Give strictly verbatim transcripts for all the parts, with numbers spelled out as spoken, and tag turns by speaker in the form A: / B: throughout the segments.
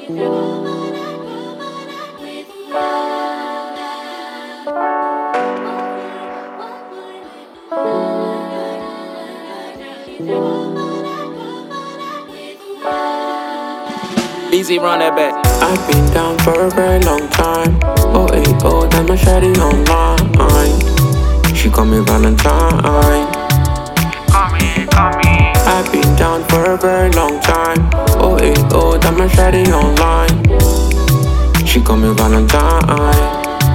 A: Easy, run that back.
B: I've been down for a very long time. Oh, eight, oh, that's my shawty online. She call me Valentine.
A: Call me, call me.
B: I've been down for a very long time. Oh, eight, oh, that's my shawty online. She call me Valentine.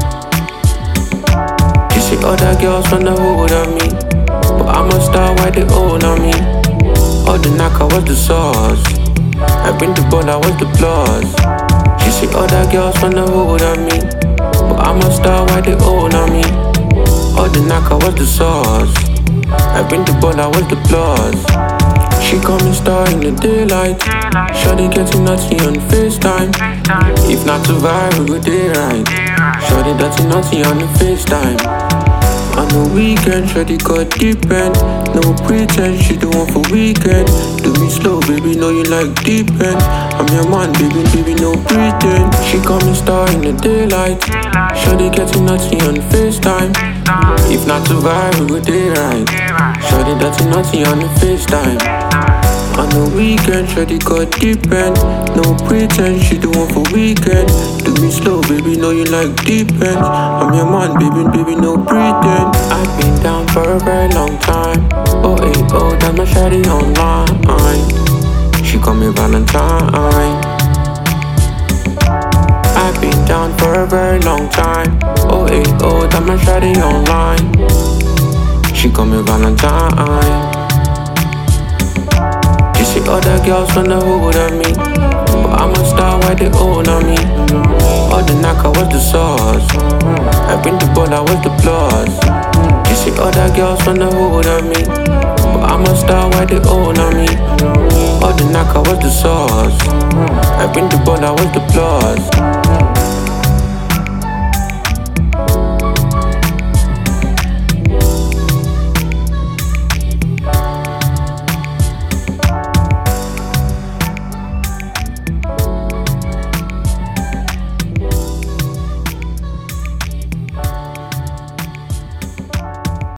B: She see other girls wanna hold on me, but I'm a star, why they hold on me? All the knocker was the sauce. I bring the ball, I was the plus. She see other girls wanna hold on me, but I'm a star, why they hold on me? All the knocker was the sauce. I bring the ball, I was the plus. She call me star in the daylight. Shawty getting naughty on FaceTime. If not to vibe, we go day right. Shawty dirty naughty on the FaceTime. On the weekend, shawty got deep end. No pretense, she the one for weekend. Do me slow, baby, know you like deep end. I'm your man, baby, baby, no pretend. She call me star in the daylight. Shawty getting naughty on FaceTime. If not to vibe, we go day right. Shawty dirty naughty on the FaceTime. On the weekend, shawty got deep end. No pretense, she the one for weekend. Do me slow, baby, know you like deep end. I'm your man, baby, baby, no pretend. I've been down for a very long time. Oh, eight, oh, that's my shawty online. She call me Valentine. I've been down for a very long time. Oh, eight, oh, that's my shawty online. She call me Valentine. You see other girls wanna hold on me, but I'm a star, why they hold on me? All the knocker was the sauce. I bring the ball, I was the plus. You see other girls wanna hold on me, but I'm a star, why they hold on me? All the knocker was the sauce. I bring the ball, I was the plus.